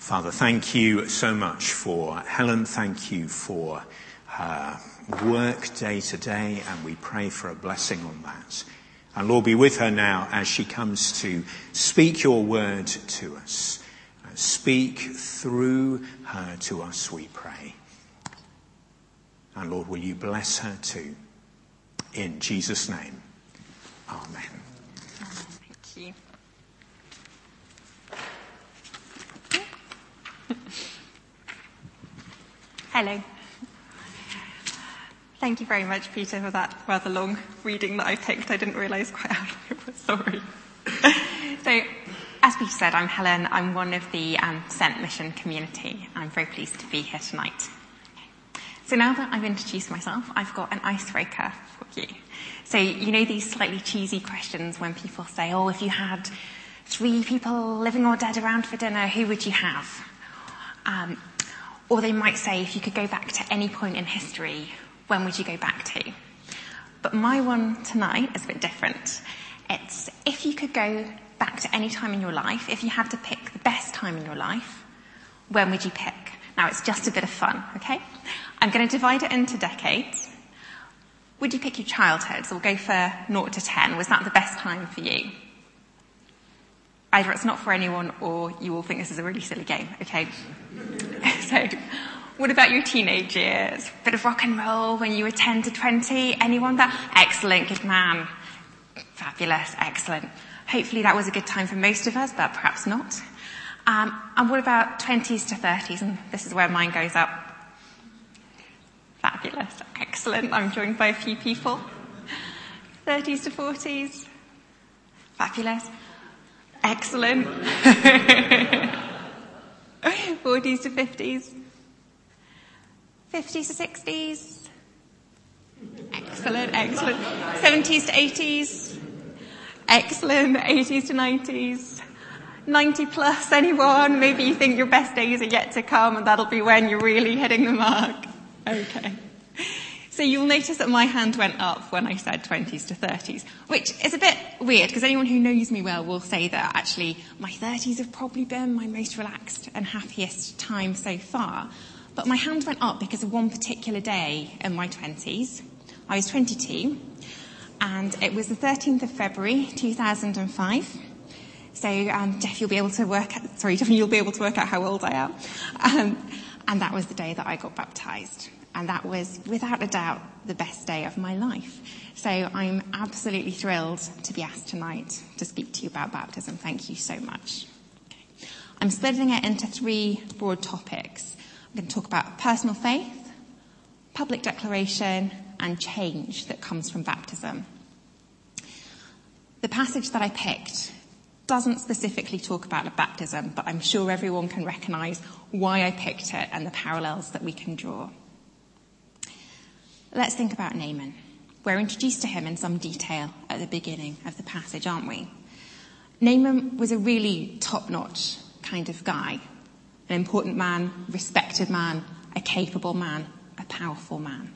Father, thank you so much for Helen. Thank you for her work day to day, and we pray for a blessing on that. And Lord, be with her now as she comes to speak your word to us. Speak through her to us, we pray. And Lord, will you bless her too? In Jesus' name, amen. Thank you. Hello. Thank you very much, Peter, for that rather long reading that I picked. I didn't realise quite how long it was. Sorry. So, as Peter said, I'm Helen. I'm one of the Sent Mission community. I'm very pleased to be here tonight. So now that I've introduced myself, I've got an icebreaker for you. So, you know these slightly cheesy questions when people say, oh, if you had 3 people living or dead around for dinner, who would you have? Or they might say, if you could go back to any point in history, when would you go back to? But my one tonight is a bit different. It's if you could go back to any time in your life, if you had to pick the best time in your life, when would you pick? Now, it's just a bit of fun, okay? I'm going to divide it into decades. Would you pick your childhood? So we'll go for 0 to 10. Was that the best time for you? Either it's not for anyone or you all think this is a really silly game, okay? So, what about your teenage years? Bit of rock and roll when you were 10 to 20? Anyone there? Excellent, good man. Fabulous, excellent. Hopefully that was a good time for most of us, but perhaps not. And what about 20s to 30s? And this is where mine goes up. Fabulous, excellent. I'm joined by a few people. 30s to 40s? Fabulous. Excellent. 40s to 50s? 50s to 60s? Excellent, excellent. 70s to 80s? Excellent. 80s to 90s? 90 plus, anyone? Maybe you think your best days are yet to come and that'll be when you're really hitting the mark. Okay. So you'll notice that my hand went up when I said 20s to 30s, which is a bit weird because anyone who knows me well will say that actually my 30s have probably been my most relaxed and happiest time so far. But my hand went up because of one particular day in my 20s. I was 22 and it was the 13th of February 2005. So Jeff, you'll be able to work out how old I am. And that was the day that I got baptised. And that was, without a doubt, the best day of my life. So I'm absolutely thrilled to be asked tonight to speak to you about baptism. Thank you so much. Okay. I'm splitting it into 3 broad topics. I'm going to talk about personal faith, public declaration, and change that comes from baptism. The passage that I picked doesn't specifically talk about a baptism, but I'm sure everyone can recognise why I picked it and the parallels that we can draw. Let's think about Naaman. We're introduced to him in some detail at the beginning of the passage, aren't we? Naaman was a really top-notch kind of guy. An important man, respected man, a capable man, a powerful man.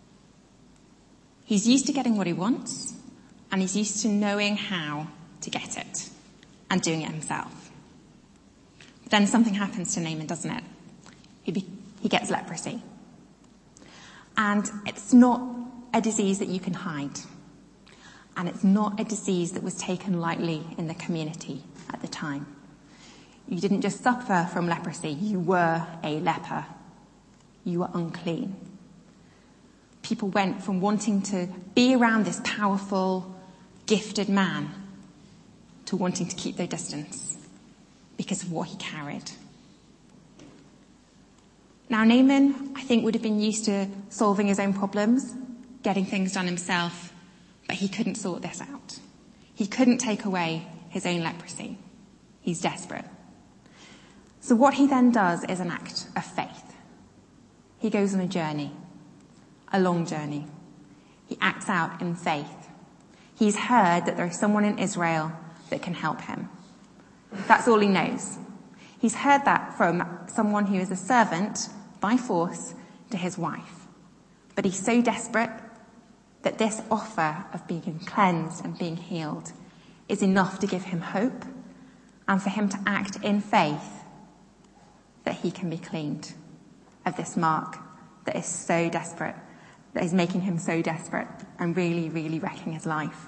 He's used to getting what he wants, and he's used to knowing how to get it, and doing it himself. But then something happens to Naaman, doesn't it? He gets leprosy. And it's not a disease that you can hide. And it's not a disease that was taken lightly in the community at the time. You didn't just suffer from leprosy, you were a leper. You were unclean. People went from wanting to be around this powerful, gifted man to wanting to keep their distance because of what he carried. Now, Naaman, I think, would have been used to solving his own problems, getting things done himself, but he couldn't sort this out. He couldn't take away his own leprosy. He's desperate. So what he then does is an act of faith. He goes on a journey, a long journey. He acts out in faith. He's heard that there is someone in Israel that can help him. That's all he knows. He's heard that from someone who is a servant by force to his wife. But he's so desperate that this offer of being cleansed and being healed is enough to give him hope and for him to act in faith he can be cleaned of this mark that is so desperate, that is making him so desperate and really, really wrecking his life.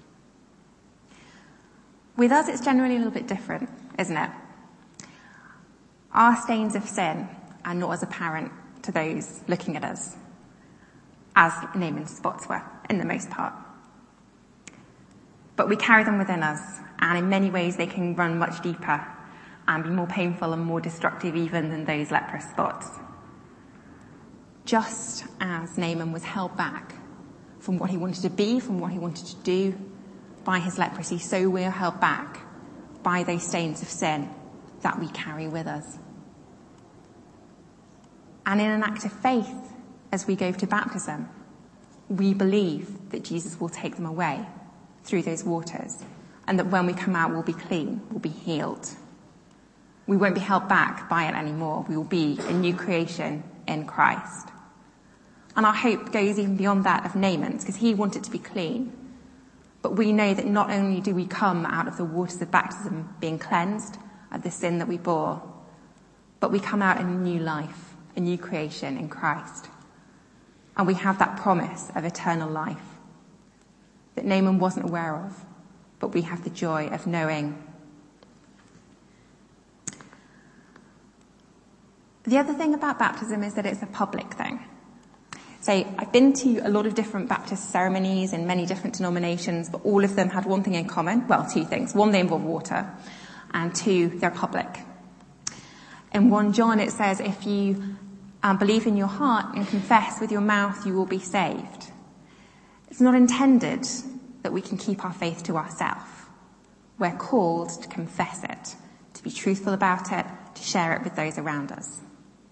With us, it's generally a little bit different, isn't it? Our stains of sin are not as apparent to those looking at us as Naaman's spots were, in the most part. But we carry them within us, and in many ways they can run much deeper and be more painful and more destructive even than those leprous spots. Just as Naaman was held back from what he wanted to be, from what he wanted to do by his leprosy, so we are held back by those stains of sin that we carry with us. And in an act of faith, as we go to baptism, we believe that Jesus will take them away through those waters, and that when we come out, we'll be clean, we'll be healed. We won't be held back by it anymore. We will be a new creation in Christ. And our hope goes even beyond that of Naaman's, because he wanted to be clean. But we know that not only do we come out of the waters of baptism being cleansed of the sin that we bore, but we come out in a new life, a new creation in Christ. And we have that promise of eternal life that Naaman wasn't aware of, but we have the joy of knowing. The other thing about baptism is that it's a public thing. So I've been to a lot of different Baptist ceremonies in many different denominations, but all of them had one thing in common. Well, two things. One, they involve water, and two, they're public. In 1 John, it says, if you believe in your heart and confess with your mouth, you will be saved. It's not intended that we can keep our faith to ourselves. We're called to confess it, to be truthful about it, to share it with those around us.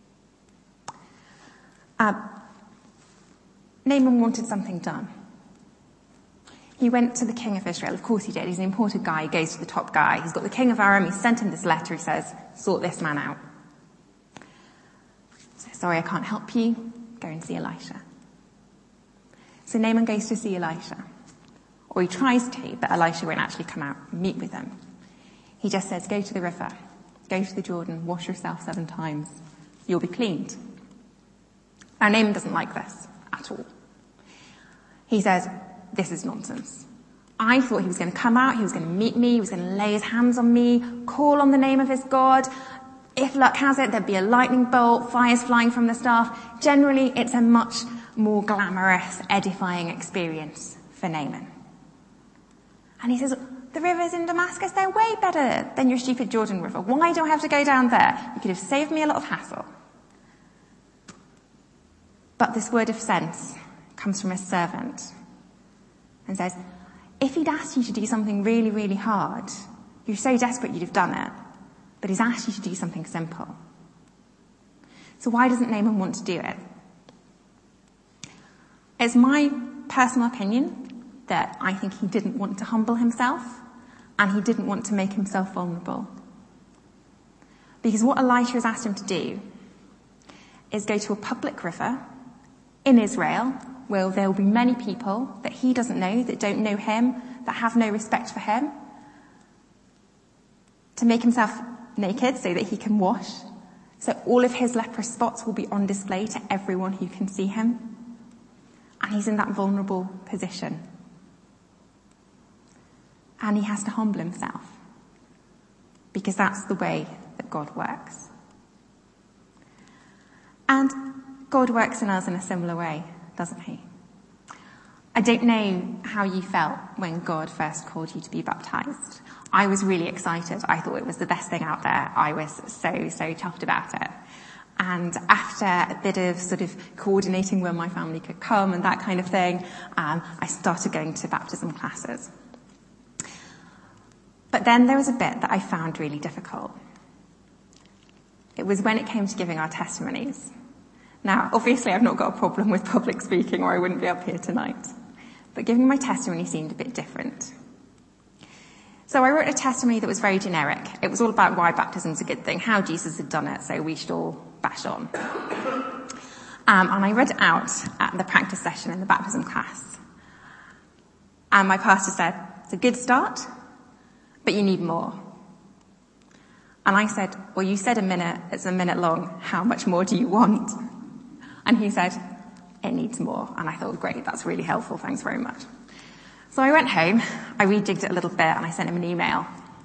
Naaman wanted something done. He went to the king of Israel. Of course he did. He's an important guy. He goes to the top guy. He's got the king of Aram. He sent him this letter. He says, sort this man out. So, sorry, I can't help you. Go and see Elisha. So Naaman goes to see Elisha. Or he tries to, but Elisha won't actually come out and meet with him. He just says, go to the river. Go to the Jordan. Wash yourself 7 times. You'll be cleaned. Now Naaman doesn't like this at all. He says, this is nonsense. I thought he was going to come out, he was going to meet me, he was going to lay his hands on me, call on the name of his God. If luck has it, there'd be a lightning bolt, fires flying from the staff. Generally, it's a much more glamorous, edifying experience for Naaman. And he says, the rivers in Damascus, they're way better than your stupid Jordan River. Why do I have to go down there? You could have saved me a lot of hassle. But this word of sense comes from a servant and says, if he'd asked you to do something really, really hard, you're so desperate you'd have done it, but he's asked you to do something simple. So why doesn't Naaman want to do it? It's my personal opinion that I think he didn't want to humble himself and he didn't want to make himself vulnerable. Because what Elisha has asked him to do is go to a public river in Israel, where there will be many people that he doesn't know, that don't know him, that have no respect for him, to make himself naked so that he can wash. So all of his leprous spots will be on display to everyone who can see him. And he's in that vulnerable position. And he has to humble himself, because that's the way that God works. And God works in us in a similar way, doesn't he? I don't know how you felt when God first called you to be baptized. I was really excited. I thought it was the best thing out there. I was so chuffed about it. And after a bit of sort of coordinating when my family could come and that kind of thing, I started going to baptism classes. But then there was a bit that I found really difficult. It was when it came to giving our testimonies. Now, obviously I've not got a problem with public speaking or I wouldn't be up here tonight. But giving my testimony seemed a bit different. So I wrote a testimony that was very generic. It was all about why baptism's a good thing, how Jesus had done it, so we should all bash on. And I read it out at the practice session in the baptism class. And my pastor said, it's a good start, but you need more. And I said, well, you said a minute, it's a minute long. How much more do you want? And he said, it needs more. And I thought, great, that's really helpful. Thanks very much. So I went home, I rejigged it a little bit, and I sent him an email.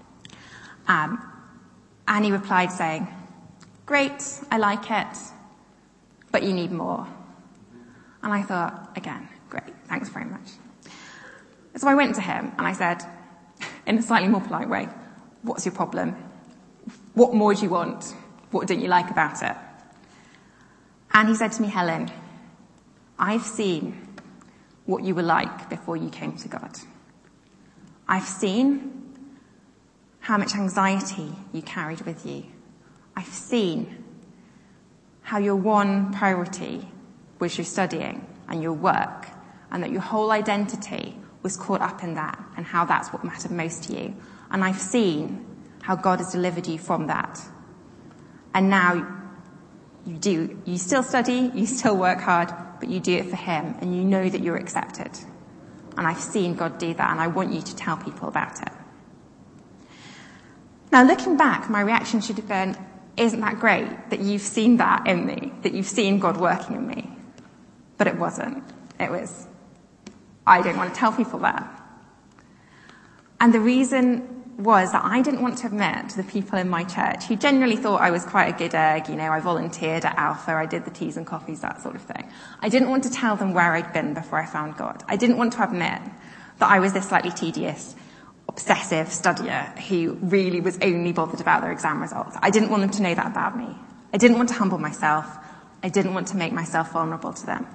And he replied saying, great, I like it, but you need more. And I thought, again, great, thanks very much. So I went to him and I said, in a slightly more polite way, what's your problem? What more do you want? What don't you like about it? And he said to me, Helen, I've seen what you were like before you came to God. I've seen how much anxiety you carried with you. I've seen how your one priority was your studying and your work, and that your whole identity was caught up in that, and how that's what mattered most to you. And I've seen how God has delivered you from that. And now you still study, you still work hard, but you do it for him, and you know that you're accepted. And I've seen God do that, and I want you to tell people about it. Now, looking back, my reaction should have been, isn't that great that you've seen that in me, that you've seen God working in me? But it wasn't. It was, I don't want to tell people that. And the reason was that I didn't want to admit to the people in my church who generally thought I was quite a good egg, I volunteered at Alpha, I did the teas and coffees, that sort of thing. I didn't want to tell them where I'd been before I found God. I didn't want to admit that I was this slightly tedious, obsessive studier who really was only bothered about their exam results. I didn't want them to know that about me. I didn't want to humble myself. I didn't want to make myself vulnerable to them.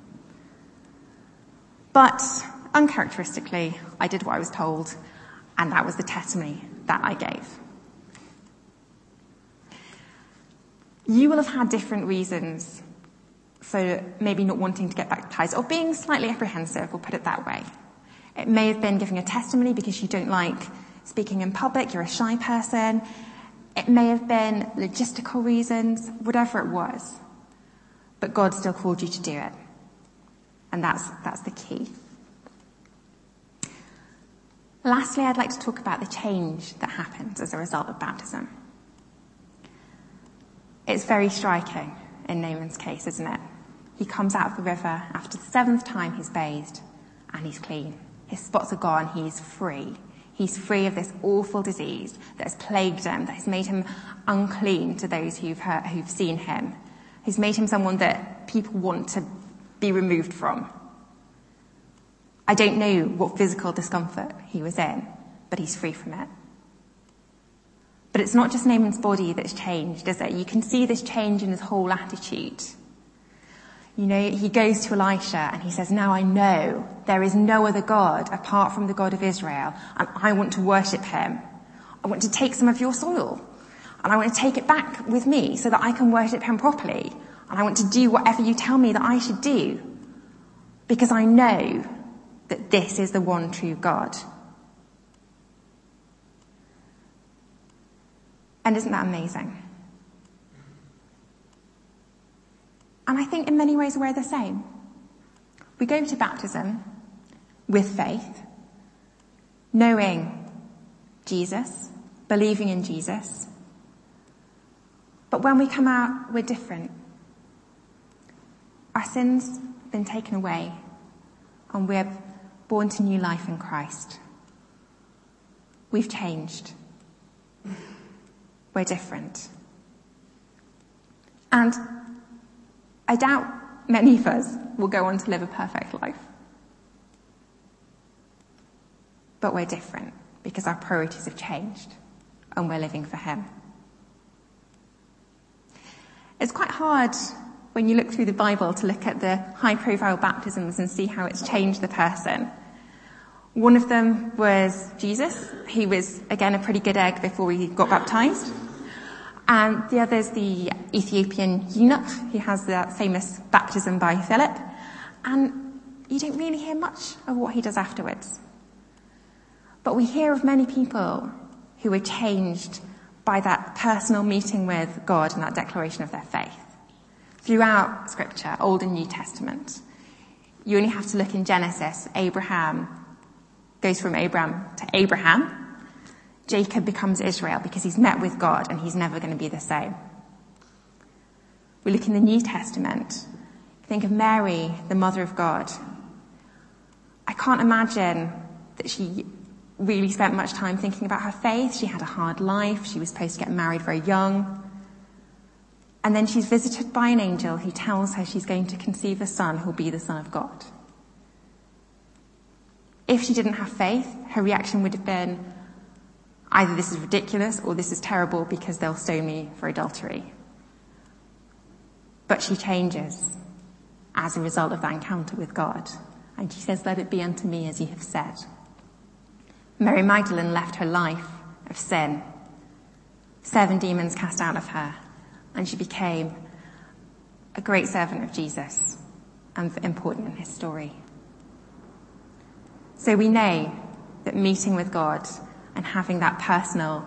But uncharacteristically, I did what I was told, and that was the testimony that I gave. You will have had different reasons for maybe not wanting to get baptized, or being slightly apprehensive, we'll put it that way. It may have been giving a testimony because you don't like speaking in public, you're a shy person. It may have been logistical reasons, whatever it was. But God still called you to do it. And that's the key. Lastly, I'd like to talk about the change that happens as a result of baptism. It's very striking in Naaman's case, isn't it? He comes out of the river after the 7th time he's bathed, and he's clean. His spots are gone, he's free. He's free of this awful disease that has plagued him, that has made him unclean to those who've seen him, who's made him someone that people want to be removed from. I don't know what physical discomfort he was in, but he's free from it. But it's not just Naaman's body that's changed, is it? You can see this change in his whole attitude. He goes to Elisha and he says, now I know there is no other God apart from the God of Israel, and I want to worship him. I want to take some of your soil, and I want to take it back with me so that I can worship him properly. And I want to do whatever you tell me that I should do, because I know that this is the one true God. And isn't that amazing? And I think in many ways we're the same. We go to baptism with faith, knowing Jesus, believing in Jesus. But when we come out, we're different. Our sins have been taken away, and we're born to new life in Christ. We've changed. We're different. And I doubt many of us will go on to live a perfect life. But we're different because our priorities have changed, and we're living for him. It's quite hard when you look through the Bible to look at the high-profile baptisms and see how it's changed the person. One of them was Jesus. He was, again, a pretty good egg before he got baptized. And the other is the Ethiopian eunuch, who has that famous baptism by Philip. And you don't really hear much of what he does afterwards. But we hear of many people who were changed by that personal meeting with God and that declaration of their faith. Throughout Scripture, Old and New Testament, you only have to look in Genesis. Abraham goes from Abram to Abraham. Jacob becomes Israel because he's met with God and he's never going to be the same. We look in the New Testament. Think of Mary, the mother of God. I can't imagine that she really spent much time thinking about her faith. She had a hard life. She was supposed to get married very young. And then she's visited by an angel who tells her she's going to conceive a son who'll be the Son of God. If she didn't have faith, her reaction would have been, either this is ridiculous or this is terrible because they'll stone me for adultery. But she changes as a result of that encounter with God. And she says, let it be unto me as you have said. Mary Magdalene left her life of sin. 7 demons cast out of her. And she became a great servant of Jesus and important in his story. So we know that meeting with God and having that personal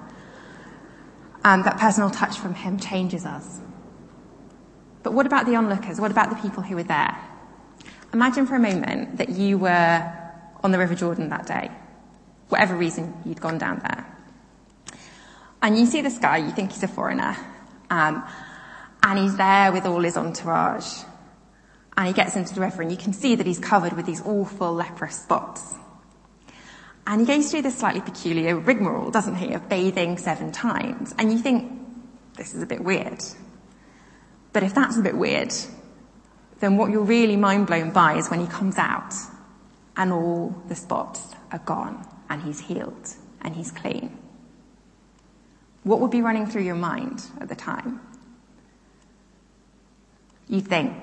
touch from him changes us. But what about the onlookers? What about the people who were there? Imagine for a moment that you were on the River Jordan that day, whatever reason you'd gone down there. And you see this guy, you think he's a foreigner, and he's there with all his entourage. And he gets into the river and you can see that he's covered with these awful leprous spots. And he goes through this slightly peculiar rigmarole, doesn't he, of bathing 7 times. And you think, this is a bit weird. But if that's a bit weird, then what you're really mind blown by is when he comes out and all the spots are gone and he's healed and he's clean. What would be running through your mind at the time? You think,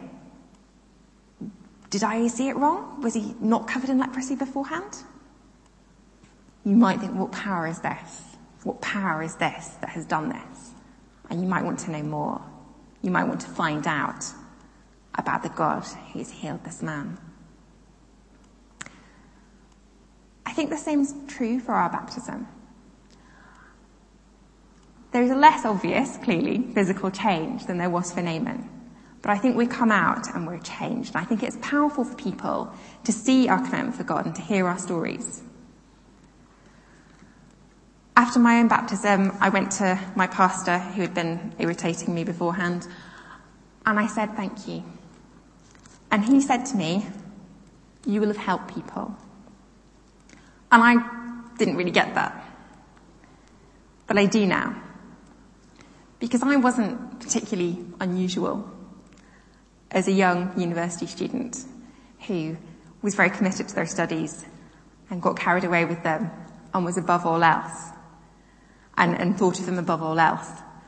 did I see it wrong? Was he not covered in leprosy beforehand? You might think, what power is this? What power is this that has done this? And you might want to know more. You might want to find out about the God who's healed this man. I think the same's true for our baptism. There is a less obvious, clearly, physical change than there was for Naaman. But I think we come out and we're changed. And I think it's powerful for people to see our commitment for God and to hear our stories. After my own baptism, I went to my pastor, who had been irritating me beforehand, and I said, thank you. And he said to me, you will have helped people. And I didn't really get that. But I do now. Because I wasn't particularly unusual as a young university student who was very committed to their studies and got carried away with them and was above all else and thought of them above all else.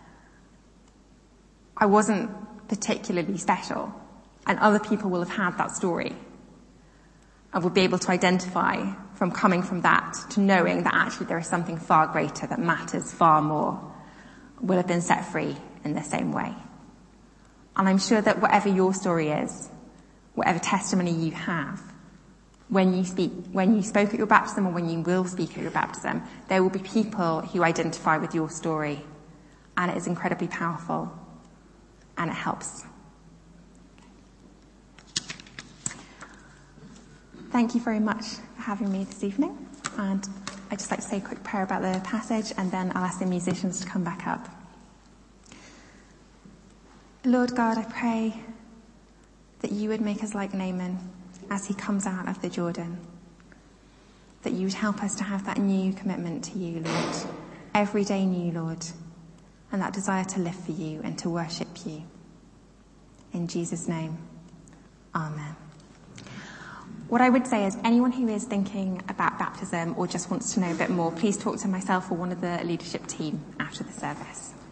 I wasn't particularly special, and other people will have had that story and will be able to identify from coming from that to knowing that actually there is something far greater that matters far more, will have been set free in the same way. And I'm sure that whatever your story is, whatever testimony you have, when you spoke at your baptism or when you will speak at your baptism, there will be people who identify with your story. And it is incredibly powerful. And it helps. Thank you very much for having me this evening. And I'd just like to say a quick prayer about the passage, and then I'll ask the musicians to come back up. Lord God, I pray that you would make us like Naaman as he comes out of the Jordan. That you would help us to have that new commitment to you, Lord. Every day new, Lord. And that desire to live for you and to worship you. In Jesus' name, amen. What I would say is anyone who is thinking about baptism or just wants to know a bit more, please talk to myself or one of the leadership team after the service.